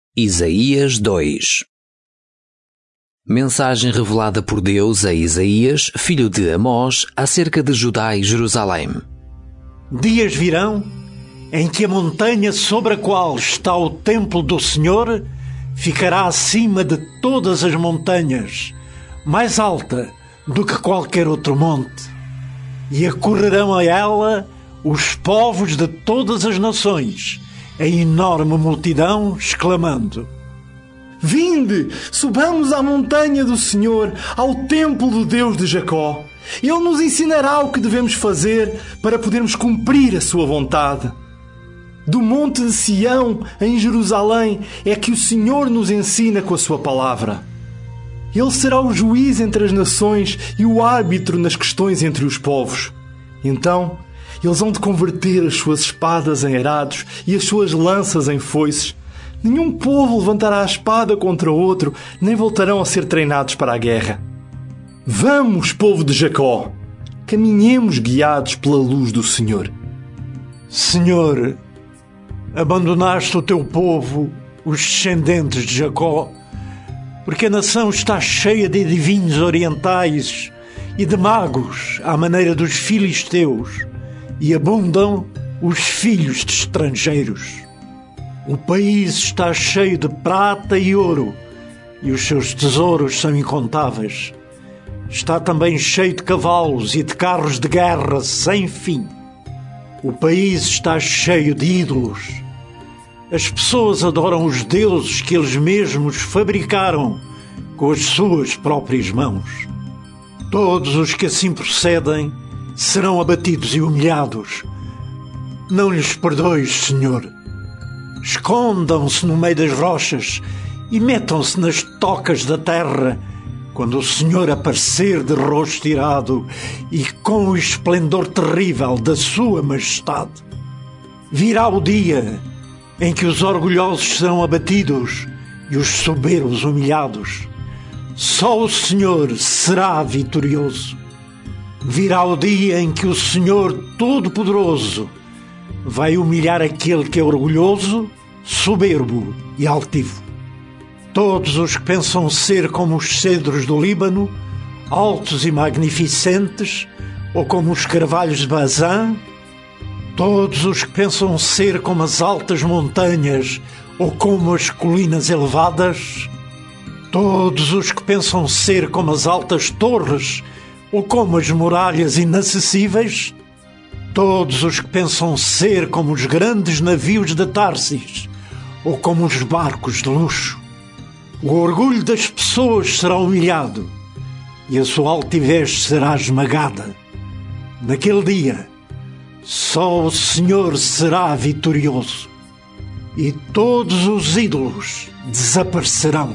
Isaías 2. Mensagem revelada por Deus a Isaías, filho de Amós, acerca de Judá e Jerusalém. Dias virão em que a montanha sobre a qual está o templo do Senhor ficará acima de todas as montanhas, mais alta do que qualquer outro monte. E acorrerão a ela os povos de todas as nações, em enorme multidão, exclamando: Vinde, subamos à montanha do Senhor, ao templo do Deus de Jacó. Ele nos ensinará o que devemos fazer para podermos cumprir a sua vontade. Do monte de Sião, em Jerusalém, é que o Senhor nos ensina com a sua palavra. Ele será o juiz entre as nações e o árbitro nas questões entre os povos. Então, eles hão de converter as suas espadas em arados e as suas lanças em foices. Nenhum povo levantará a espada contra outro, nem voltarão a ser treinados para a guerra. Vamos, povo de Jacó, caminhemos guiados pela luz do Senhor. Senhor, abandonaste o teu povo, os descendentes de Jacó, porque a nação está cheia de adivinhos orientais e de magos à maneira dos filisteus, e abundam os filhos de estrangeiros. O país está cheio de prata e ouro, e os seus tesouros são incontáveis. Está também cheio de cavalos e de carros de guerra sem fim. O país está cheio de ídolos. As pessoas adoram os deuses que eles mesmos fabricaram com as suas próprias mãos. Todos os que assim procedem serão abatidos e humilhados. Não lhes perdoes, Senhor. Escondam-se no meio das rochas e metam-se nas tocas da terra, quando o Senhor aparecer de rosto irado e com o esplendor terrível da sua majestade. Virá o dia em que os orgulhosos serão abatidos e os soberbos humilhados. Só o Senhor será vitorioso. Virá o dia em que o Senhor Todo-Poderoso vai humilhar aquele que é orgulhoso, soberbo e altivo. Todos os que pensam ser como os cedros do Líbano, altos e magnificentes, ou como os carvalhos de Bazã, todos os que pensam ser como as altas montanhas ou como as colinas elevadas, todos os que pensam ser como as altas torres ou como as muralhas inacessíveis, todos os que pensam ser como os grandes navios de Tarsis ou como os barcos de luxo. O orgulho das pessoas será humilhado e a sua altivez será esmagada. Naquele dia, só o Senhor será vitorioso e todos os ídolos desaparecerão.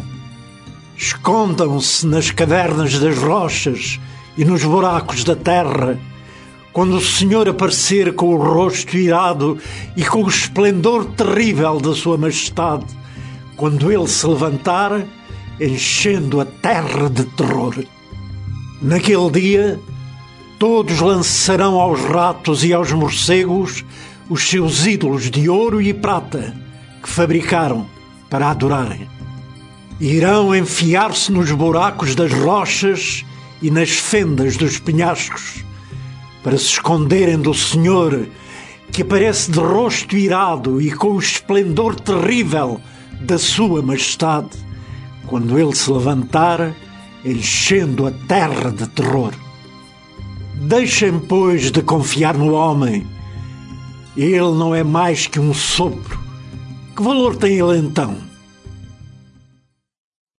Escondam-se nas cavernas das rochas e nos buracos da terra, quando o Senhor aparecer com o rosto irado e com o esplendor terrível da sua majestade, quando ele se levantar, enchendo a terra de terror. Naquele dia, todos lançarão aos ratos e aos morcegos os seus ídolos de ouro e prata que fabricaram para adorarem. Irão enfiar-se nos buracos das rochas e nas fendas dos penhascos, para se esconderem do Senhor, que aparece de rosto irado e com o esplendor terrível da sua majestade, quando ele se levantar, enchendo a terra de terror. Deixem, pois, de confiar no homem. Ele não é mais que um sopro. Que valor tem ele então?